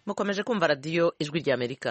mukomeje kumva radiyo ijwi ry'Amerika.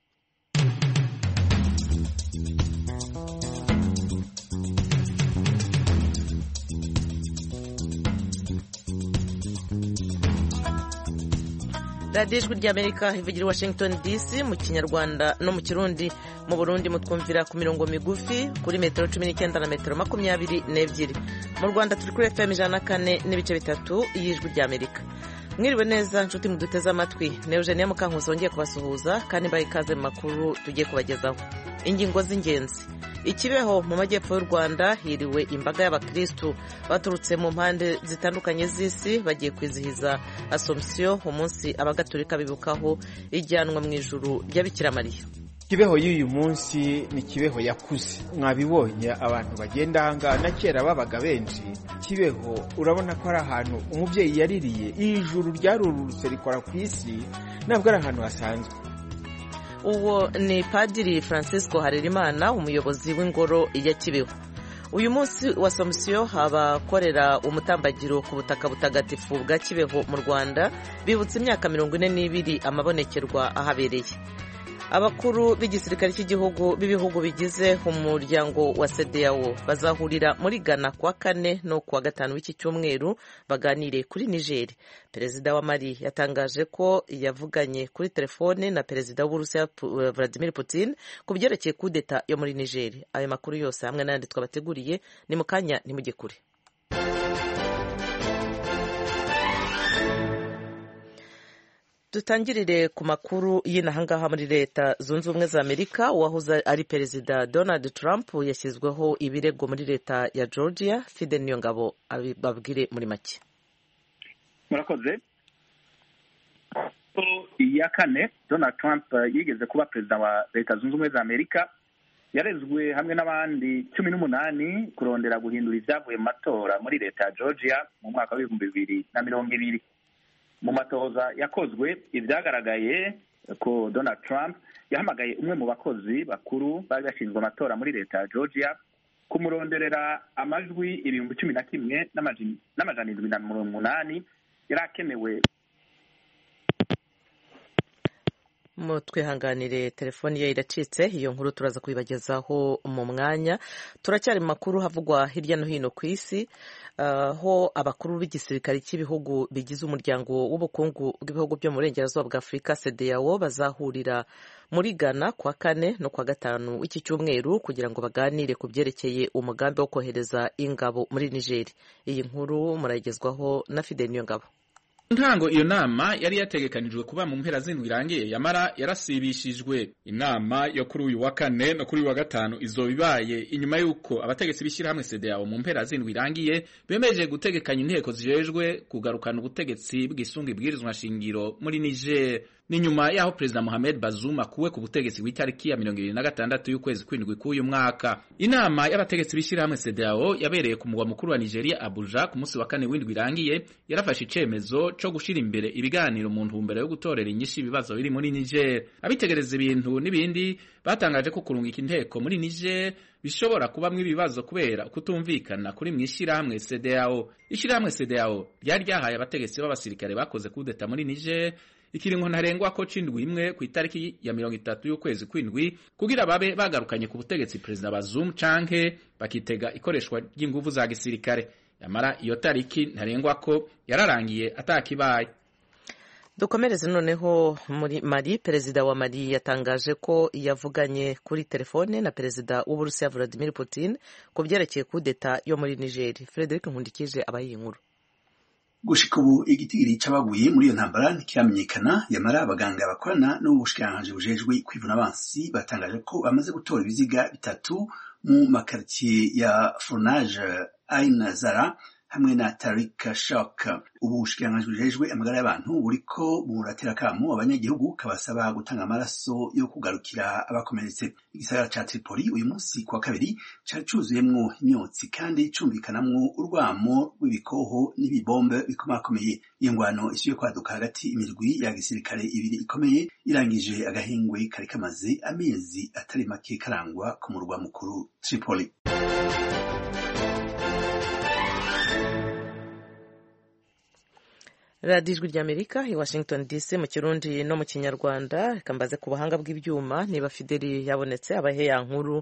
radiyo ijwi ry'Amerika ivugira i Washington DC mu kinyarwanda no mu kirundi. Mu Burundi mutwumvira ku mirongo migufi kuri metero 19 na metero 22. Mu Rwanda turi kuri FM 104.3 y'ijwi ry'Amerika. Mwiriwe neza nshuti muduteze amatwi. Ne Eugenia Mukankusi wongeye kubasuhuza kandi mbaye ikaze mu makuru tugiye kubagezaho. Ingingo z'ingenzi. Ikibeho mu majyepfo y'u Rwanda hiriwe imbaga y'abakristu baturutse mu mpande zitandukanye z'isi bagiye kwizihiza Assomption, umunsi abagatolika bibukaho ijyanwa mu ijuru rya Bikira Mariya. Kibeho y'uyu munsi ni Kibeho yakuze. Mwabibonye abantu bagenda hanga na kera babaga benshi. Kibeho urabona ko ari ahantu umubyeyi yaririye, ijuru ryarurutse rikora ku isi, ntabwo ari ahantu hasanzwe. Uwo ni Padiri Francisco Harerimana, umuyobozi w'ingoro ya Kibeho. Uyu munsi wa Assomption abakorera umutambagiro ku butaka butagatifu bwa Kibeho mu Rwanda bibutse imyaka 42 amabonekerwa ahabereye. Abakuru b'igisirikare cy'igihugu b'ibihugu bigize umuryango wa CEDEAO bazahurira muri Ghana kuwa 4 no kuwa 5 w'iki cyumweru baganire kuri Niger. Perezida wa Mali yatangaje ko yavuganye kuri telefone na perezida w'Uburusiya Vladimir Putin ku byerekeye kudeta yo muri Niger. Ayo makuru yose hamwe n'andi twabateguriye ni mukanya nimujye kure. Dutangirire ku makuru y'inahangaha muri Leta Zunze Ubumwe za Amerika. Uwahoze ari Perezida Donald Trump yashyizweho ibirego muri Leta ya Georgia. Fidel Niyongabo babwire muri make. Murakoze. Ya kane, Donald Trump yigeze kuba perezida wa Leta Zunze Ubumwe za Amerika, yarezwe hamwe n'abandi 18 kurondera guhindura ibyavuye mu matora muri Leta ya Georgia mu mwaka wa 2020. Mu matohoza yakozwe ibyagaragaye ko Donald Trump yahamagaye umwe mu bakozi bakuru bari bashinzwe amatora muri Leta ya Georgia kumuronderera amajwi 11,000 n'amajana 780 yarakenewe. Mutwihanganire telefoni ye iracitse, iyo nkuru turaza kuyibagezaho mu mwanya. Turacyari mu makuru havugwa hirya no hino ku isi, ho abakuru b'igisirikare cy'ibihugu bigize umuryango w'ubukungu bw'ibihugu byo mu burengerazuba bwa Afurika CEDEAO bazahurira muri Ghana kuwa 4 no kuwa 5 w'iki cyumweru kugira ngo baganire ku byerekeye umugambi wo kohereza ingabo muri Niger. Iyi nkuru murayigezwaho na Fidel Niyongabo. Ntango iyo nama yari yategekanijwe kuba mu mpera z'indwi irangiye, yamara yarasibishijwe. Inama yo kuri uyu wa 4 no kuri uyu wa 5 izobibaye inyuma yuko abategetsi bishira hamwe CEDEAO mu mpera z'indwi irangiye bemeje gutegekanya inteko zijejwe kugarukana ubutegetsi bw'isunga ibwirizwa shingiro muri Niger. Ni nyuma yaho Perezida Mohamed Bazoum akuwe ku butegetsi w'itariki ya 26 y'ukwezi kw'indwi k'uyu mwaka. Inama y'abategetsi bishira hamwe CEDEAO yabereye ku mugwa mukuru wa Nigeria Abuja ku munsi wa 4 w'indwi irangiye, yarafashe icemezo co gushira imbere ibiganiro mu ntumbero yo gutorera inyishu ibibazo biri muri Niger. Abitegereza ibintu n'ibindi batangaje ko kurungika inteko muri Niger bishobora kubamwe ibibazo kubera kutumvikana kuri mwishira hamwe CEDEAO. Ishira hamwe CEDEAO ryari ryahaye abategetsi b'abasirikare bakoze kudeta muri Niger ikiringo ntarengwa ko cindwi imwe ku itariki ya 30 y'ukwezi kw'indwi kugira babe bagarukanye ku butegetsi Perezida Bazoum canke bakitega ikoreshwa ry'inguvu za gisirikare. Yamara iyo tariki ntarengwa ko yararangiye atakibaye. Dukomereze noneho muri Mali. Perezida wa Mali yatangaje ko yavuganye kuri telefone na perezida w'Uburusiya Vladimir Putin ku byerekeye kudeta yo muri Niger. Frederic Nkundikije abaye inkuru. Gushika ubu igitigiri c'abaguye muri iyo ntambara ntikiramenyekana, yamara abaganga bakorana n'ubushikiranganji bujejwe kwivuna abansi batangaje ko bamaze gutora ibiziga 3 mu makartier ya Fornage, Ain Zara hamwe na Tarik Shok. Ubu bushikiranganji bujejwe amagara y'abantu buriko buratera kamo abanyagihugu kabasaba gutanga amaraso yo kugarukira abakomeretse. Igisagara ca Tripoli uyu munsi kuwa 2 cari cuzuyemwo imyotsi kandi cumvikanamwo urwamo rw'ibikoho n'ibibombe bikomakomeye. Iyo ngwano isubiye kwaduka hagati imirwi ya gisirikare ibiri ikomeye irangije agahengwe kari kamaze amezi atari make karangwa ku murwa mukuru Tripoli. radiyo ijwi ry'Amerika i Washington DC mu kirundi no mu kinyarwanda. Reka mbaze ku buhanga bw'ibyuma niba Fideli yabonetse abahe ya nkuru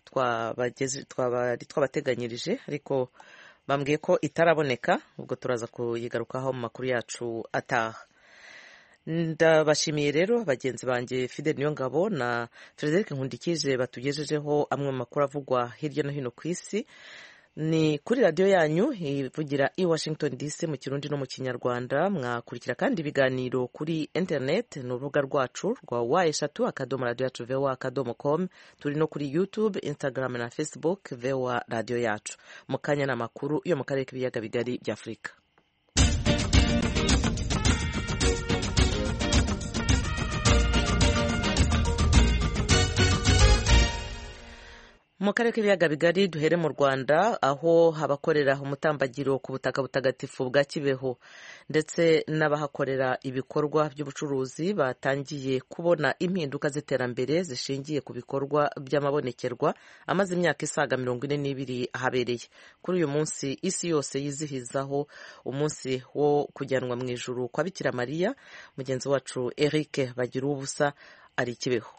twabateganyirije, ariko bambwiye ko itaraboneka, ubwo turaza kuyigarukaho mu makuru yacu ataha. Ndabashimiye rero bagenzi banjye Fideli Niyongabo na Frederic Nkundikije batugejejeho amwe mu makuru avugwa hirya no hino ku isi. Ni kuri radiyo yanyu ivugira i Washington DC mu kirundi no mu kinyarwanda. Mwakurikira kandi ibiganiro kuri internet ni urubuga rwacu rwa wa@radio-yacu.voa.com. turi no kuri YouTube, Instagram na Facebook VOA radio yacu. Mu kanya n'amakuru yo mu karere k'ibiyaga bigari bya Afurika. Mu karere k'ibiyaga bigari duhere mu Rwanda, aho abakorera umutambagiro ku butaka butagatifu bwa Kibeho ndetse n'abahakorera ibikorwa by'ubucuruzi batangiye kubona impinduka z'iterambere zishingiye ku bikorwa by'amabonekerwa amaze imyaka isaga 42 ahabereye. Kuri uyu munsi isi yose yizihizaho umunsi wo kujyanwa mu ijuru kwa Bikira Mariya. Mugenzi wacu Eric Bagiruwubusa ari Kibeho.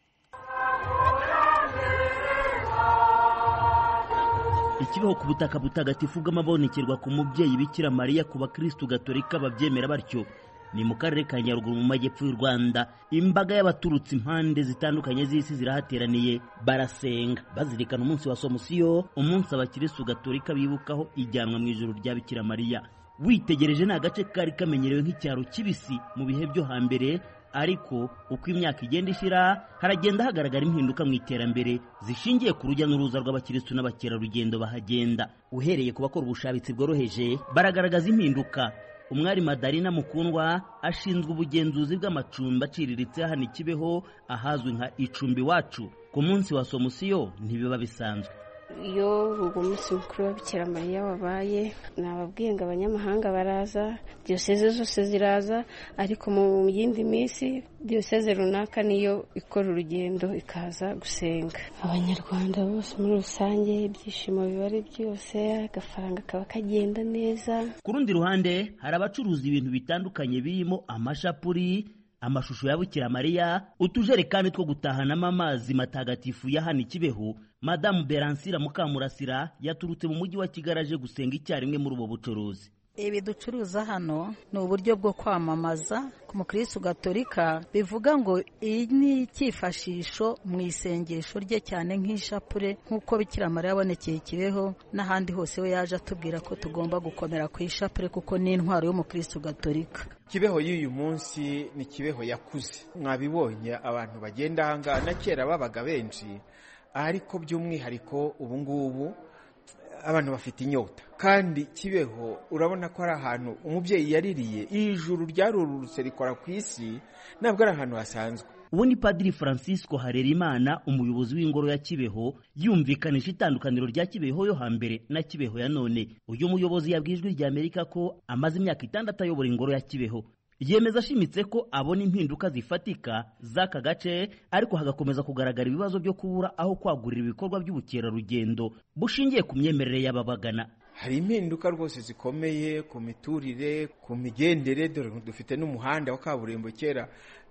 Ikibeho ku butaka butagatifu bw'amabonekerwa ku mubyeyi Bikira Mariya ku bakristu gatolika babyemera batyo ni mu karere ka Nyaruguru mu majyepfo y'u Rwanda. Imbaga y'abaturutse impande zitandukanye z'isi zirahateraniye barasenga bazirikana umunsi wa Somusiyo, umunsi abakristu gatolika bibukaho ijyanwa mu ijuru rya Bikira Mariya. Witegereje ni agace kari kamenyerewe nk'icyaro kibisi mu bihe byo hambere, ariko uko imyaka igenda ishira haragenda hagaragara impinduka mu iterambere zishingiye ku rujya n'uruza rw'abakristu n'abakerarugendo bahagenda. Uhereye ku bakora ubushabitsi bworoheje baragaragaza impinduka. Umwari Madalina Mukundwa ashinzwe ubugenzuzi bw'amacumbi aciriritse hano Kibeho ahazwi nka Icumbi Wacu. Ku munsi wa Somusiyo ntibiba bisanzwe. Iyo uwo munsi mukuru wa Bikira Mariya wabaye, nababwiye ngo abanyamahanga baraza, diyoseze zose ziraza, ariko mu yindi minsi diyoseze runaka niyo ikora urugendo ikaza gusenga. Abanyarwanda bose muri rusange ibyishimo biba ari byose, agafaranga kaba kagenda neza. Ku rundi ruhande hari abacuruza ibintu bitandukanye birimo amashapuri, amashusho ya Bikira Mariya, utujerekani two gutahanamo amazi matagatifu ya hano Kibeho. Madamu Beransira Mukamurasira yaturutse mu mujyi wa Kigali aje gusenga icyarimwe muri ubu bucuruzi. Ibi ducuruza hano ni uburyo bwo kwamamaza ku mukristo gatolika, bivuga ngo iyi ni icyifashisho mu isengesho rye cyane nk'ishapure, nk'uko Bikira Mariya yabonekeye Kibeho n'ahandi hose we yaje atubwira ko tugomba gukomera ku ishapure kuko ni intwaro y'umukristo gatolika. Kibeho y'uyu munsi ni Kibeho yakuze. Mwabibonye abantu bagenda ahangaha, na kera babaga benshi, ariko by'umwihariko ubu ngubu abantu bafite inyota. Kandi Kibeho urabona ko ari ahantu umubyeyi yaririye, ijuru ryarurutse rikora ku isi, ntabwo ari ahantu hasanzwe. Ubu ni Padiri Francisco Harerimana, umuyobozi w'ingoro ya Kibeho, yumvikanisha itandukaniro rya Kibeho yo hambere na Kibeho ya none. Uyu muyobozi yabwiye Ijwi ry'Amerika ko amaze imyaka 6 ayobora ingoro ya Kibeho. Yemeza ashimitse ko abona impinduka zifatika z'aka gace, ariko hagakomeza kugaragara ibibazo byo kubura aho kwagurira ibikorwa by'ubukerarugendo bushingiye ku myemerere y'ababagana. Hari impinduka rwose zikomeye ku miturire, ku migendere. Dore dufite n'umuhanda wa kaburimbo, kera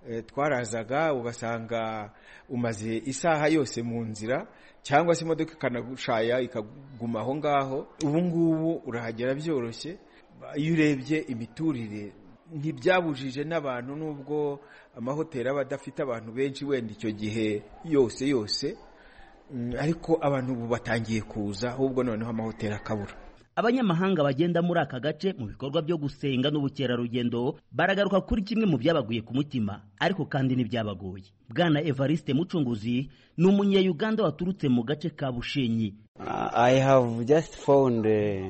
twarazaga ugasanga umaze isaha yose mu nzira, cyangwa se imodoka ikanagushaya ikaguma aho ngaho. Ubu ngubu urahagera byoroshye. Iyo urebye imiturire ntibyabujije n'abantu, nubwo amahoteli aba adafite abantu benshi wenda icyo gihe yose, ariko abantu ubu batangiye kuza, ahubwo noneho amahoteli akabura. Abanyamahanga bagenda muri aka gace mu bikorwa byo gusenga n'ubukerarugendo baragaruka kuri kimwe mu byabaguye ku mutima, ariko kandi n'ibyabagoye. Bwana Evariste Mucunguzi ni umunya-Uganda waturutse mu gace ka Bushenyi. I have just found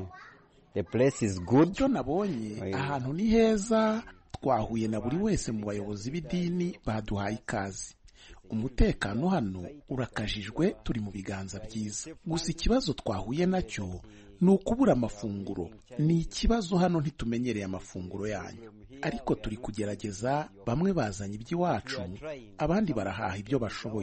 the place is good. Icyo nabonye ahantu ni heza, twahuye na buri wese mu bayobozi b'idini baduhaye ikaze. umutekano hano urakajijwe, turi mu biganza byiza. Gusa ikibazo twahuye nacyo ni ukubura amafunguro. Ni ikibazo hano, ntitumenyereye amafunguro yanyu, ariko turi kugerageza. Bamwe bazanye iby'iwacu, abandi barahaha ibyo bashoboye.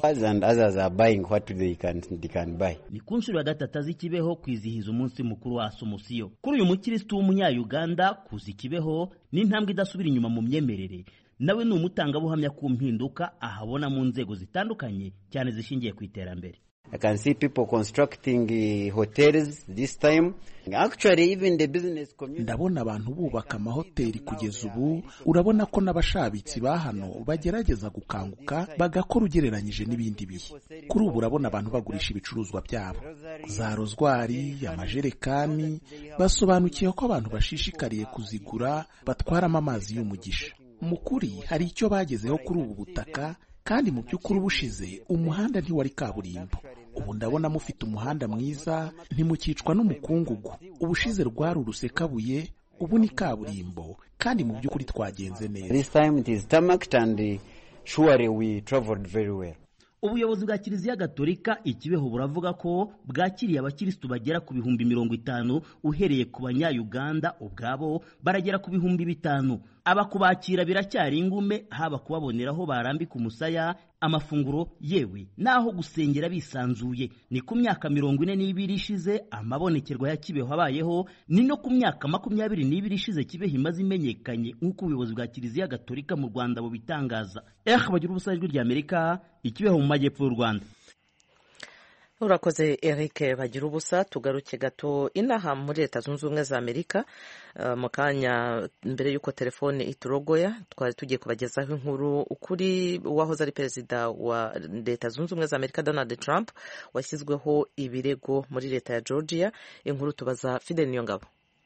Ni ku nshuro ya gatatu azi Kibeho kwizihiza umunsi mukuru wa Asumusiyo. Kuri uyu mukirisitu w'umunya-Uganda, kuza Kibeho ni intambwe idasubira inyuma mu myemerere. Nawe ni umutangabuhamya ku mpinduka ahabona mu nzego zitandukanye cyane zishingiye ku iterambere. I can see people constructing hotels this time. Actually, even the business community. Ndabona abantu bubaka amahoteli kugeza ubu. Urabona ko n'abashabitsi ba hano bagerageza gukanguka bagakora ugereranyije n'ibindi bihe. Kuri ubu urabona abantu bagurisha ibicuruzwa byabo, za rozwari, amajerekani. Basobanukiye ko abantu bashishikariye kuzigura batwaramo amazi y'umugisha. Mu kuri hari icyo bagezeho kuri ubu butaka, kandi mu by'ukuri ubushize umuhanda ntiwari kaburimbo. Ubu ndabona mufite umuhanda mwiza, ntimukicwa n'umukungugu. Ubushize rwari urusekabuye, ubu ni kaburimbo, kandi mu by'ukuri twagenze neza. This time it is tarmacked and surely we traveled very well. Ubuyobozi bwa Kiliziya Gatolika Ikibeho buravuga ko bwakiriye abakirisitu bagera ku 50,000 uhereye ku banya-Uganda ubwabo baragera ku 5,000. Aba kubakira biracyari ingume, haba kubaboneraho barambika umusaya, amafunguro, yewe naho gusengera bisanzuye. Ni ku myaka 42 ishize amabonekerwa ya Kibeho abayeho, ni no ku myaka 22 ishize Kibeho imaze imenyekanye nk'uko ubuyobozi bwa Kiliziya Gatolika mu Rwanda bubitangaza. Bagira ubusa ijwi rya Amerika, Ikibeho mu majyepfo y'u Rwanda. Urakoze Eric Bagira ubusa. Tugaruke gato inaha muri Leta Zunze Ubumwe za Amerika. Mu kanya mbere y'uko telefone iturogoya twari tugiye kubagezaho inkuru ukuri wahoze ari perezida wa Leta Zunze Ubumwe za Amerika Donald Trump washyizweho ibirego muri leta ya Georgia. Inkuru tubaza Fidel Niyongabo.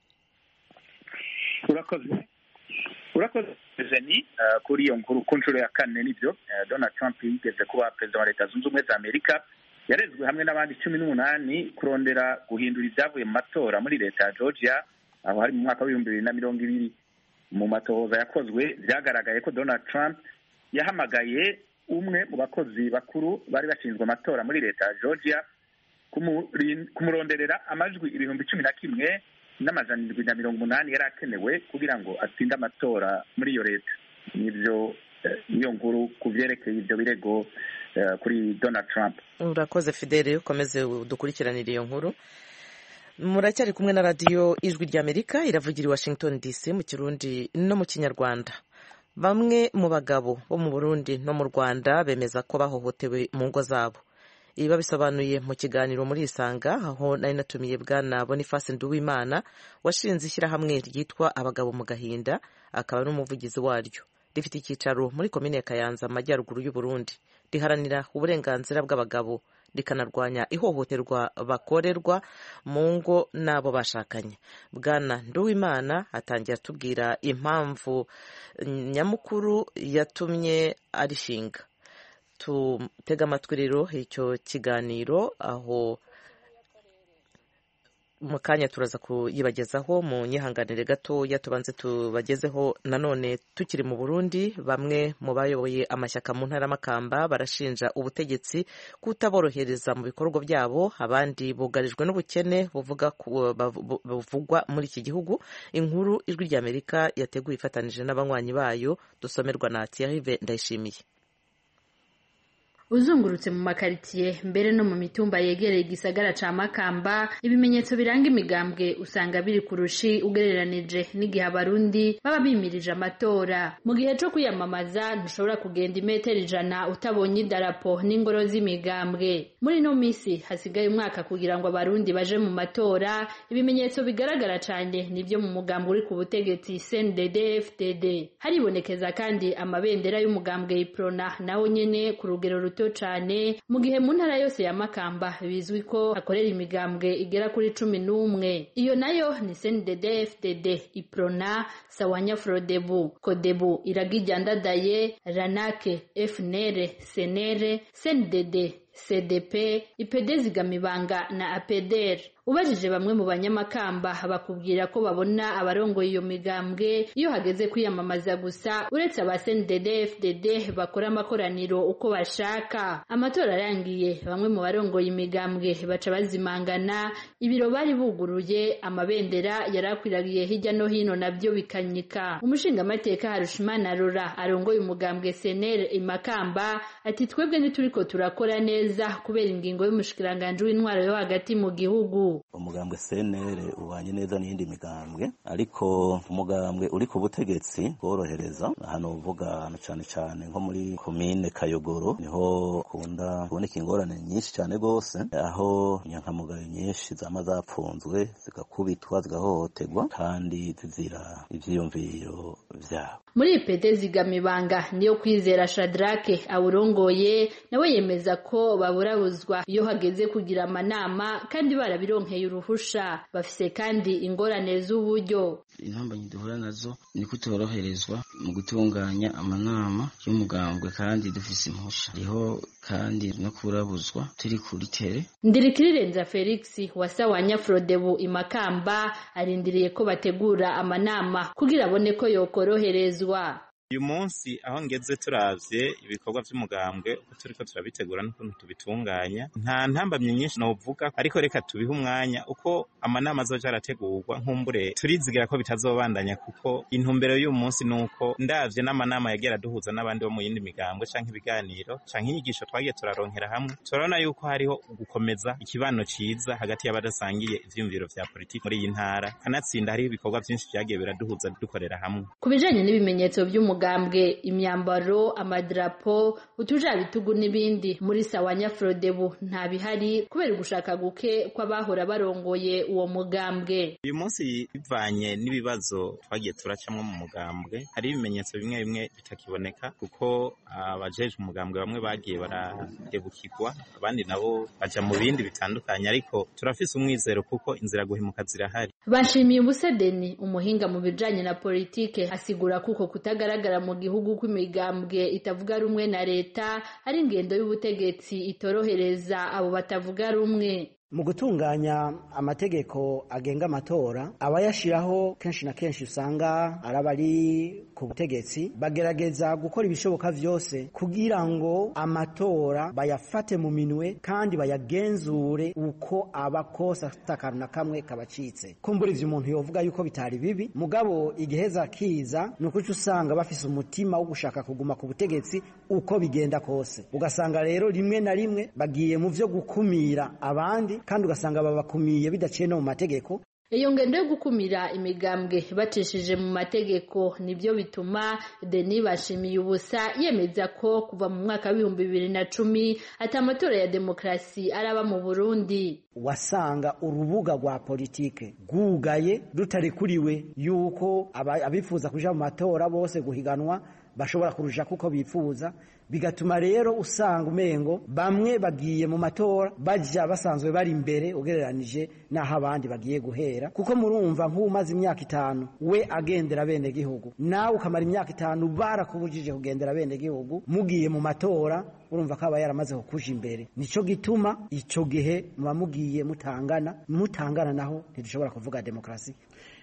Urakoze Zeni kuri iyo nkuru ku nshuro ya kane. Nibyo Donald Trump yigeze kuba perezida wa Leta Zunze Ubumwe za Amerika, yarezwe hamwe n'abandi 18 kurondera guhindura ibyavuye mu matora muri leta ya Georgia, aho hari mu mwaka wa 2020. Mu matohoza yakozwe byagaragaye ko Donald Trump yahamagaye umwe mu bakozi bakuru bari bashinzwe amatora muri leta ya Georgia kumuronderera amajwi 11,780 yari akenewe kugira ngo atsinde amatora muri iyo leta. Nibyo niyo nkuru kuvyerekeye ibyo birego kuri Donald Trump. Urakoze Fidele, ukomeze dukurikiranira iyo nkuru. Muracyari kumwe na radio Ijwi rya Amerika iravugira i Washington DC mu Kirundi no mu Kinyarwanda. Bamwe mu bagabo bo mu Burundi no mu Rwanda bemeza ko bahohotewe mu ngo zabo. Ibi babisobanuye mu kiganiro muri Isanga, aho nari natumiye bwana Boniface Nduwimana washinze ishyirahamwe ryitwa Abagabo mu Gahinda, akaba n'umuvugizi waryo. Rifite icyicaro muri komine ya Kayanza amajyaruguru y'u Burundi. Riharanira uburenganzira bw'abagabo, rikanarwanya ihohoterwa bakorerwa mu ngo n'abo bashakanye. Bwana Nduwimana atangira tubwira impamvu nyamukuru yatumye arishinga. Tutega amatwi rero icyo kiganiro, aho mu kanya turaza kuyibagezaho. mu nyihanganire gato yatubanze tubagezeho nanone tukiri mu Burundi. Bamwe mu bayoboye amashyaka mu ntara Makamba barashinja ubutegetsi kutaborohereza mu bikorwa byabo. Abandi bugarijwe n'ubukene buvugwa muri iki gihugu. Inkuru Ijwi rya Amerika yateguye ifatanije n'abanywanyi bayo, dusomerwa na Thierry Ndayishimiye. Uzungurutse mu makaritiye mbere no mu mitumba yegereye igisagara ca Makamba, ibimenyetso biranga imigambwe usanga biri kurushi ugereranije n'igihe abarundi baba bimirije amatora. Mu gihe cyo kwiyamamaza ntushobora kugenda imetero 100 utabonye idarapo n'ingoro z'imigambwe. Muri no misi hasigaye umwaka kugira ngo abarundi baje mu matora. Ibimenyetso bigaragara cyane nibyo mu mugambwe uri ku butegetsi CNDD-FDD. Haribonekeza kandi amabendera y'umugambwe Iprona nawo nyene ku rugero cyane, mu gihe mu ntara yose ya Makamba bizwi ko hakorera imigambwe igera kuri 11. Iyo nayo ni CNDD-FDD, Iprona, Sawanya Frodebu, Kodebu, Iragijyandadaye, Ranake, FNL, Senere, CNDD, CDP, IPD Zigamibanga na APDR. Ubajije bamwe mu banyamakamba bakubwira ko babona abarongoye iyo migambwe iyo hageze kwiyamamaza gusa, uretse aba CNDD FDD bakora amakoraniro uko bashaka. Amatora arangiye bamwe mu barongoye imigambwe baca bazimangana, ibiro bari buguruye, amabendera yarakwiragiye hirya no hino nabyo bikanyika. Umushingamateka Harushimana Rora arongoye umugambwe CNL Imakamba ati twebwe ntituriko turakora neza kubera ingingo y'umushikiranganje w'intwaro yo hagati mu gihugu. Umugambwe CNL ubanye neza n'indi migambwe, ariko umugambwe uri ku butegetsi bworohereza. Hano uvuga cyane cyane nko muri komine Kayogoro niho kunda kuboneka ingorane nyinshi cyane gose, aho inyankamugayo nyinshi zama zapfunzwe zigakubitwa zigahohoterwa kandi zizira ivyiyumviro vyabo. Muri IPD Zigamibanga niyo Kwizera Shadrake awurongoye nawe yemeza ko baburabuzwa iyo hageze kugira amanama kandi barabironkeye uruhusha. Bafise kandi ingorane z'uburyo. Intambamyi duhura nazo ni kutoroherezwa mu gutunganya amanama y'umugambwe kandi dufise impusha. Riho kandi no kurabuzwa turi kuri tere. Ndirikirirenza Felix wasawanya Frodebu Imakamba arindiriye ko bategura amanama kugira abone ko yokoroherezwa. Uyu munsi aho ngeze turavye ibikorwa by'umugambwe uko turiko turabitegura n'ukuntu tubitunganya, nta ntambamye nyinshi novuga, ariko reka tubihe umwanya uko amanama azoja arategurwa. Nkumbure turizigira ko bitazobandanya, kuko intumbero y'uyu munsi nuko ndavye n'amanama yagera duhuza n'abandi bo mu yindi migambwe canke ibiganiro canke inyigisho twagiye turaronkera hamwe, turabona yuko hariho gukomeza ikibano ciza hagati y'abadasangiye ivyumviro vya politiki muri iyi ntara, kanatsinda hariho ibikorwa byinshi vyagiye biraduhuza dukorera hamwe. Kubijanye n'ibimenyetso by'umugambwe, imyambaro, amadrapo, utujabitugu n'ibindi, muri Sawanya Frodebu nta bihari kubera gushaka guke kw'abahora barongoye uwo mugambwe. Uyu munsi bivanye n'ibibazo twagiye turacamwe mu mugambwe, hari ibimenyetso bimwe bimwe bitakiboneka kuko abajeje umugambwe bamwe bagiye baradebukirwa, abandi nabo baja mu bindi bitandukanye, ariko turafise umwizero kuko inzira guhemuka zirahari. Bashimiye Umusedeni umuhinga mu bijanye na politike asigura kuko kutagaragara mu gihugu kw'imigambwe itavuga rumwe na leta ari ingendo y'ubutegetsi itorohereza abo batavuga rumwe. Mu gutunganya amategeko agenga amatora, abayashiraho kenshi na kenshi usanga arabari ku butegetsi bagerageza gukora ibishoboka vyose kugira ngo amatora bayafate mu minwe kandi bayagenzure uko abakosa atakantu na kamwe kabacitse. Kumbura ivyo umuntu yovuga yuko bitari bibi, mugabo igiheza kiza nuko usanga bafise umutima wo gushaka kuguma ku butegetsi uko bigenda kose. Ugasanga rero rimwe na rimwe bagiye mu vyo gukumira abandi kandi ugasanga babakumiye bidaciye no mu mategeko. Iyo ngendo yo gukumira imigambwe bacishije mu mategeko nibyo bituma Denis Bashimiyubusa yemeza ko kuva mu mwaka wa 2010 ati amatora ya demokrasi araba mu Burundi. Wasanga urubuga rwa politike gugaye rutarekuriwe yuko abifuza kuja mu matora bose guhiganwa bashobora kuruja kuko bifuza, bigatuma rero usanga umengo bamwe bagiye mu matora baja basanzwe bari imbere ugereranije naho abandi bagiye guhera, kuko murumva nk'umaze imyaka 5 we agendera bene gihugu, nawe ukamara imyaka 5 barakubujije kugendera bene gihugu, mugiye mu matora urumva ko aba yaramaze kukuja imbere. Nico gituma ico gihe mugiye mutangana naho ntidushobora kuvuga demokrasi.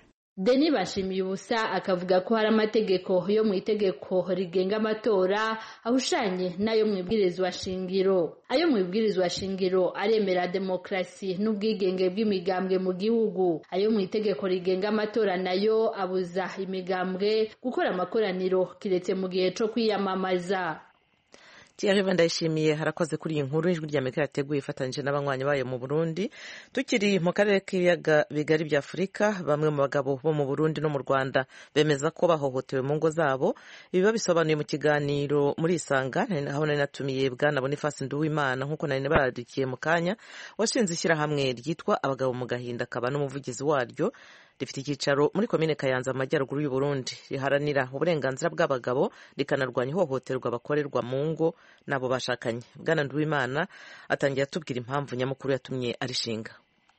Denis Bashimiyubusa akavuga ko hari amategeko yo mu itegeko rigenga amatora ahushanye nayo mu ibwirizwa shingiro. Ayo mu ibwirizwa shingiro aremera demokrasi n'ubwigenge bw'imigambwe mu gihugu. Ayo mu itegeko rigenga amatora nayo abuza imigambwe gukora amakoraniro kiretse mu gihe cyo kwiyamamaza. Thierry Ndayishimiye harakoze kuri iyi nkuru ijwi rya Amerika yateguye ifatanyije n'abanywanyi bayo mu Burundi. Tukiri mu karere k'ibiyaga bigari bya Afurika, bamwe mu bagabo bo mu Burundi no mu Rwanda bemeza ko bahohotewe mu ngo zabo. Ibi babisobanuye mu kiganiro muri Isanga, aho nari natumiye Bwana Boniface Nduwimana nk'uko nari baradikiye mu kanya, washinze ishyirahamwe ryitwa Abagabo mu Gahinda, akaba n'umuvugizi waryo. Rifite icyicaro muri komine Kayanza mu majyaruguru y'u Burundi, riharanira uburenganzira bw'abagabo rikanarwanya ihohoterwa bakorerwa mu ngo n'abo bashakanye. Bwana Nduwimana atangiye atubwira impamvu nyamukuru yatumye arishinga.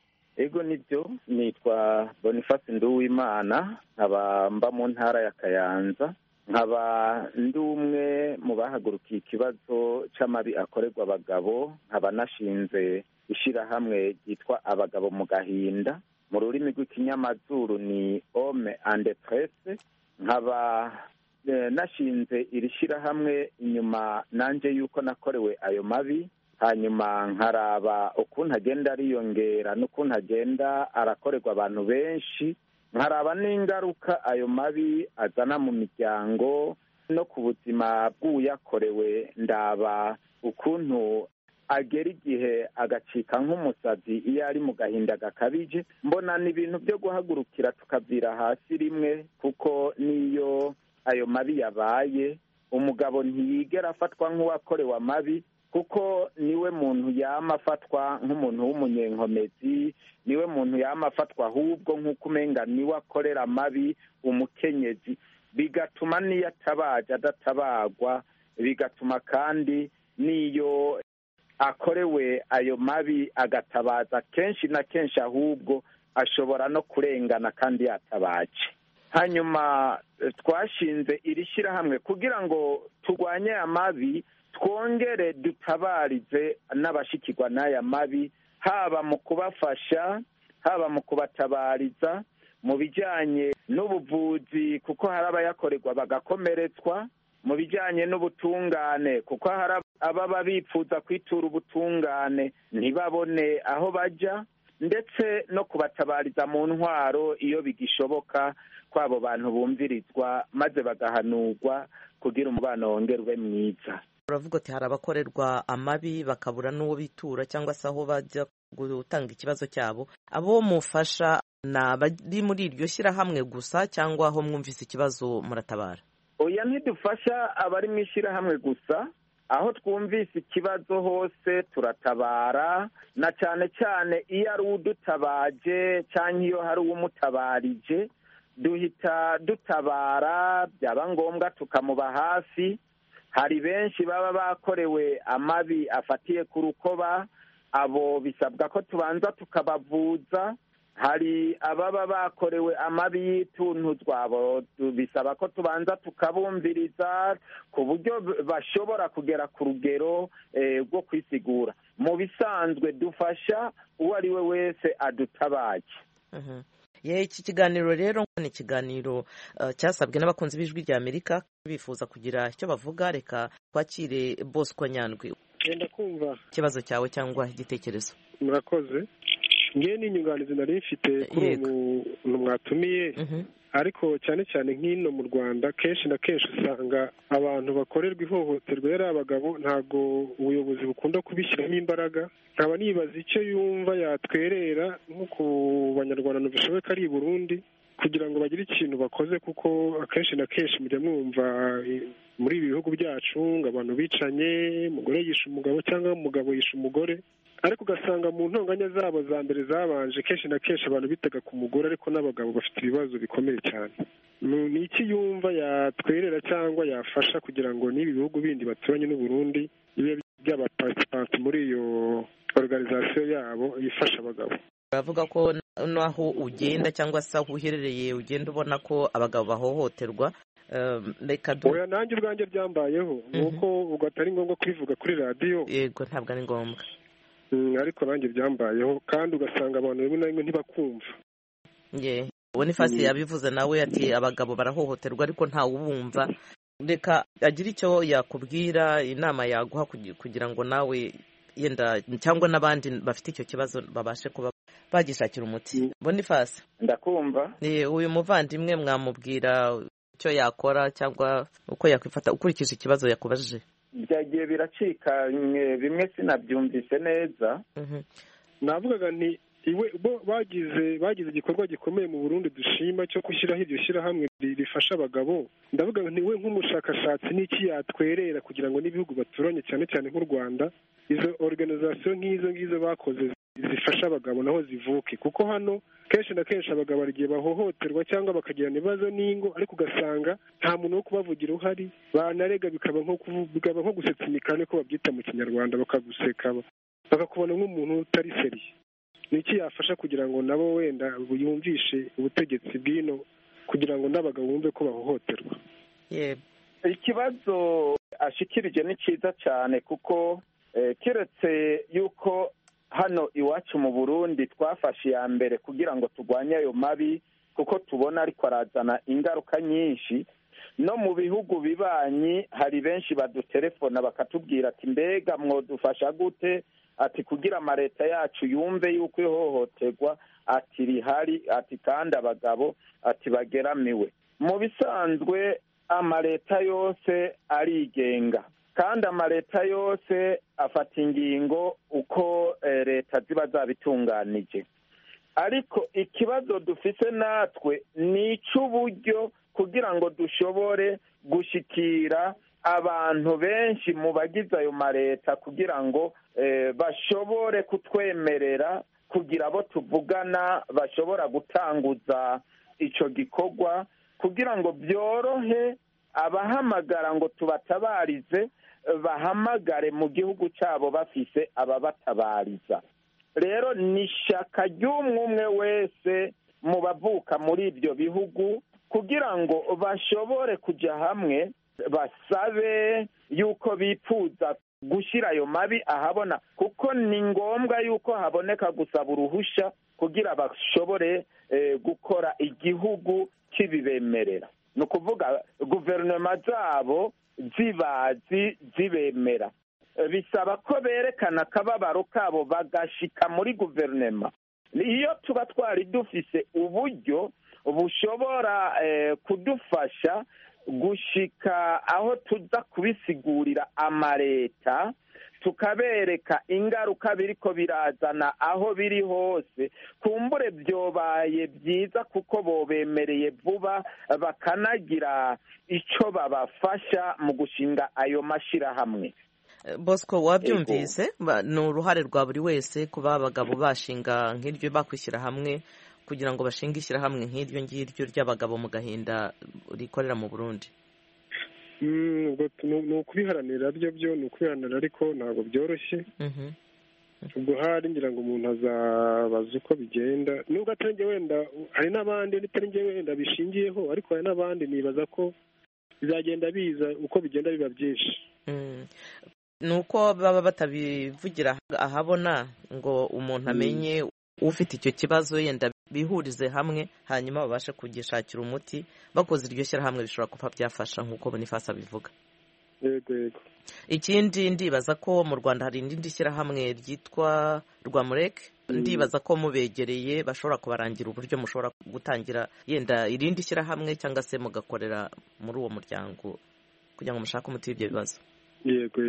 Ego nibyo, nitwa Boniface Nduwimana, nkaba mba mu ntara ya Kayanza, nkaba ndi umwe mu bahagurukiye ikibazo c'amabi akorerwa abagabo, nkaba nashinze ishirahamwe ryitwa abagabo mu gahinda, mu rurimi rw'ikinyamazuru ni homme en détresse. Nkaba nashinze iri shirahamwe inyuma nanje yuko nakorewe ayo mabi, hanyuma nkaraba ukuntu agenda ariyongera n'ukuntu agenda arakorerwa abantu benshi, nkaraba n'ingaruka ayo mabi azana mu miryango no ku buzima bw'uyakorewe, ndaba ukuntu agera igihe agacika nk'umusazi iyo ari mu gahinda gakabije. Mbona ni ibintu byo guhagurukira tukavira hasi rimwe, kuko niyo ayo mabi yabaye umugabo ntiyigera afatwa nk'uwakorewe amabi, kuko niwe muntu yama afatwa nk'umuntu w'umunyenkomezi, niwe muntu yama afatwa ahubwo nk'uko umenga niwe akorera amabi umukenyezi, bigatuma niyo atabaje adatabagwa, bigatuma kandi niyo akorewe ayo mabi agatabaza kenshi na kenshi ahubwo ashobora no kurengana kandi yatabaje. Hanyuma twashinze iri shyirahamwe kugira ngo turwanye amabi, twongere dutabarize n'abashikirwa n'aya mabi, haba mu kubafasha, haba mu kubatabariza mu bijyanye n'ubuvuzi, kuko hari abayakorerwa bagakomeretswa, mu bijyanye n'ubutungane, kuko hari ababa bifuza kwitura ubutungane ntibabone aho bajya, ndetse no kubatabariza mu ntwaro iyo bigishoboka ko abo bantu bumvirizwa maze bagahanurwa kugira umubano wongere ube mwiza. uravuga ati hari abakorerwa amabi bakabura n'uwo bitura cyangwa se aho bajya gutanga ikibazo cyabo, abo mufasha ni abari muri iryo shyirahamwe gusa cyangwa aho mwumvise ikibazo muratabara? Oya, ntidufasha abari mu ishyirahamwe gusa, aho twumvise ikibazo hose turatabara, na cyane cyane iyo ari udutabaje cyangwa iyo hari uwumutabarije duhita dutabara, byaba ngombwa tukamuba hafi. Hari benshi baba bakorewe amabi afatiye ku rukoba, abo bisabwa ko tubanza tukabavuza. Hari ababa bakorewe amabi y'ituntuzwa, abo bisaba ko tubanza tukabumviriza ku buryo bashobora kugera ku rugero rwo kwisigura. Mu bisanzwe dufasha uwo ari we wese adutabaje. Iki kiganiro rero ni ikiganiro cyasabwe n'abakunzi b'Ijwi rya Amerika bifuza kugira icyo bavuga. Reka twakire Bosco Nyandwi. Genda kumva ikibazo cyawe cyangwa igitekerezo. Murakoze. Ngiye n'inyunganizi nari mfite kuri umuntu mwatumiye, ariko cyane cyane nk'ino mu Rwanda kenshi na kenshi usanga abantu bakorerwa ihohoterwa yari abagabo, ntabwo ubuyobozi bukunda kubishyiramo imbaraga. Nkaba nibaza icyo yumva yatwerera nko ku banyarwanda bishoboka ari i Burundi kugira ngo bagire ikintu bakoze, kuko akenshi na kenshi mujya mwumva muri ibi bihugu byacu ngo abantu bicanye, umugore yishe umugabo cyangwa umugabo yishe umugore, ariko ugasanga mu ntonganya zabo za mbere zabanje kenshi na kenshi abantu bitaga ku mugore, ariko n'abagabo bafite ibibazo bikomeye cyane. Ni iki yumva yatwerera cyangwa yafasha kugira ngo n'ibi bihugu bindi baturanye n'u Burundi bibe by'abaparticipant muri iyo organization yabo ifasha abagabo? Uravuga ko naho ugenda cyangwa se aho uherereye ugenda ubona ko abagabo bahohoterwa. Oya, nanjye ubwanjye byambayeho, nuko ugatari ngombwa kubivuga kuri radiyo. Yego, ntabwo ari ngombwa, ariko nanjye byambayeho, kandi ugasanga abantu rimwe na rimwe ntibakumva. Bonifasi yabivuze nawe ati abagabo barahohoterwa ariko ntawe ubumva. Reka agira icyo yakubwira, inama yaguha kugira ngo nawe yenda cyangwa n'abandi bafite icyo kibazo babashe kuba bagishakira umuti. Bonifasi, ndakumva. Uyu muvandimwe mwamubwira icyo yakora cyangwa uko yakwifata ukurikije ikibazo yakubajije? Byagiye biracika bimwe sinabyumvise neza. Navugaga nti bo bagize igikorwa gikomeye mu Burundi dushima cyo gushyiraho iryo shyirahamwe rifasha abagabo. Ndavuga nti we nk'umushakashatsi n'iki yatwerera kugira ngo n'ibihugu baturanye cyane cyane nk'u Rwanda izo organization nk'izo bakoze zifasha abagabo naho zivuke, kuko hano kenshi na kenshi abagabo barigiye bahohoterwa cyangwa bakagirana ibibazo n'ingo, ariko ugasanga nta muntu wo kubavugira uhari, banarega bikaba nko gusetsa imikano ko babyita mu Kinyarwanda, bakaguseka bakakubona nk'umuntu utari seriye. Ni iki yafasha kugira ngo nabo wenda yumvishe ubutegetsi bw'ino kugira ngo n'abagabo bumve ko bahohoterwa? ikibazo ashikirije ni cyiza cyane kuko keretse yuko hano iwacu mu Burundi twafashe iya mbere kugira ngo turwanye ayo mabi kuko tubona ariko arazana ingaruka nyinshi. No mu bihugu bibanyi hari benshi badutelefona bakatubwira ati mbega mwodufasha gute, ati kugira amaleta yacu yumve yuko ihohoterwa ati rihari, ati kandi abagabo ati bageramiwe. Mu bisanzwe amaleta yose arigenga kandi amaleta yose afata ingingo uko leta ziba zabitunganije, ariko ikibazo dufise natwe ni icy'uburyo kugira ngo dushobore gushikira abantu benshi mu bagize ayo maleta kugira ngo bashobore kutwemerera kugira abo tuvugana bashobora gutanguza icyo gikorwa kugira ngo byorohe abahamagara ngo tubatabarize bahamagare mu gihugu cyabo bafise ababatabariza. Rero ni ishyaka ry'umwe wese mu bavuka muri ibyo bihugu kugira ngo bashobore kujya hamwe basabe yuko bifuza gushyira ayo mabi ahabona, kuko ni ngombwa yuko haboneka gusaba uruhushya kugira bashobore gukora igihugu kibibemerera. Ni ukuvuga guverinoma zabo zibemera, bisaba ko berekana akababaro kabo bagashika muri guverinoma. Iyo tuba twari dufise uburyo bushobora kudufasha gushika aho tuza kubisigurira amaleta tukabereka ingaruka biriko birazana aho biri hose, kumbure byobaye byiza kuko bobemereye vuba bakanagira ico babafasha mu gushinga ayo mashirahamwe. Bosco, wabyumvise ni uruhare rwa buri wese kuba abagabo bashinga nk'iryo bakwishyira hamwe kugira ngo bashinge ishyirahamwe nk'iryo ngiryo ry'abagabo mu gahinda rikorera mu Burundi. ni ukubiharanira byo ni ukubiharanira ariko ntabwo byoroshye. ubwo hari ngira ngo umuntu azabaza uko bigenda, nubwo atari njye wenda hari n'abandi n'itari njye wenda bishingiyeho, ariko hari n'abandi nibaza ko bizagenda biza uko bigenda biba byinshi. ni uko baba batabivugira ahabona ngo umuntu amenye ufite icyo kibazo, yenda bihurize hamwe hanyuma babashe kugishakira umuti. Bakoze iryo shyirahamwe bishobora kuba byafasha nk'uko Boniface abivuga. Yego. Ikindi ndibaza ko mu Rwanda hari irindi shyirahamwe ryitwa Rwamureke, ndibaza ko mubegereye bashobora kubarangira uburyo mushobora gutangira yenda irindi shyirahamwe cyangwa se mugakorera muri uwo muryango kugira ngo mushake umuti w'ibyo bibazo. Yego.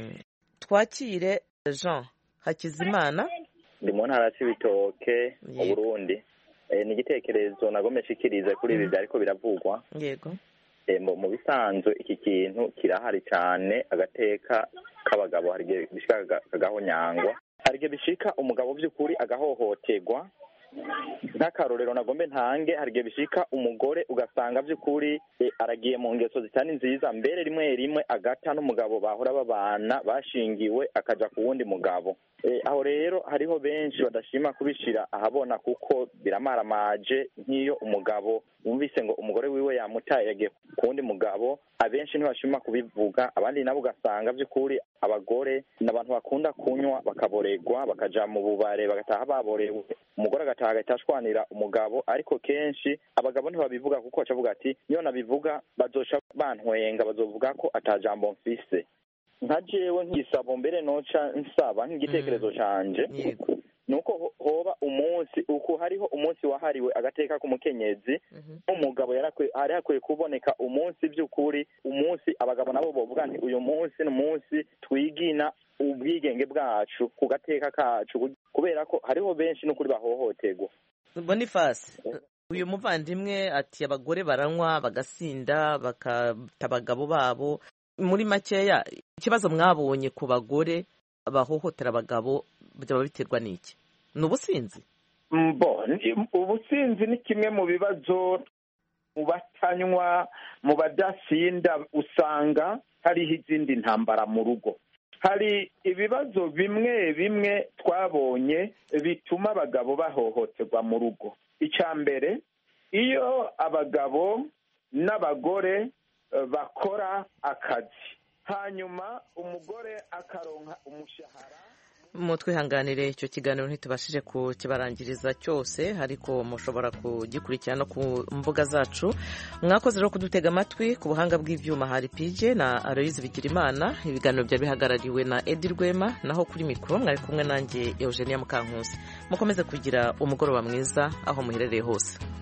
Twakire Jean Hakizimana. Ndi mu ntara y'Ibitoke mu Burundi. Ni igitekerezo nagomeshikirize kuri ibi ariko biravugwa. Yego. Mu bisanzwe iki kintu kirahari cyane, agateka k'abagabo hari igihe bishika agahonyangwa, hari igihe bishika umugabo by'ukuri agahohoterwa. Nk'akarorero nagombe ntange, hari igihe bishika umugore ugasanga by'ukuri aragiye mu ngeso zitani nziza, mbere rimwe agata n'umugabo bahora babana bashingiwe akaja ku wundi mugabo. Aho rero hariho benshi badashima kubishira ahabona kuko biramaramaje. Nk'iyo umugabo wumvise ngo umugore wiwe yamutaye yagiye ku wundi mugabo, abenshi ntibashima kubivuga. Abandi nabo ugasanga by'ukuri abagore n'abantu bakunda kunywa bakaboregwa, bakaja mu bubare bagataha baborewe, umugore agataha agahita ashwanira umugabo. Ariko kenshi abagabo ntibabivuga kuko bacavuga ati niyo nabivuga bazoca bantwenga, bazovuga ko atajambo mfise. Nka jewe nk'isabo mbere noca nsaba nk'igitekerezo canje nuko hoba umunsi uko hariho umunsi wahariwe agateka k'umukenyezi. Umugabo hari hakwiye kuboneka umunsi by'ukuri, umunsi abagabo nabo bovuga nti uyu munsi n'umunsi twigina ubwigenge bwacu ku gateka kacu, kubera ko hariho benshi n'ukuri bahohoterwa. Boniface, uyu muvandimwe ati abagore baranywa bagasinda bakata abagabo babo. Muri makeya ikibazo mwabonye ku bagore bahohotera abagabo byaba biterwa n'iki? Ni ubusinzi? Ubusinzi ni kimwe mu bibazo. Mu batanywa, mu badasinda usanga hariho izindi ntambara mu rugo. Hari ibibazo bimwe twabonye bituma abagabo bahohoterwa mu rugo. Icya mbere, iyo abagabo n'abagore bakora akazi hanyuma umugore akaronka umushahara. Mutwihanganire icyo kiganiro ntitubashije kukibarangiriza cyose, ariko mushobora kugikurikirana ku mbuga zacu. Mwakoze rero kudutega amatwi. Ku buhanga bw'ibyuma hari PJ na Aloyize Bigirimana. Ibiganiro byari bihagarariwe na Edi Rwema, naho kuri mikoro mwari kumwe nanjye Eugenia Mukankusi. Mukomeze kugira umugoroba mwiza aho muherereye hose.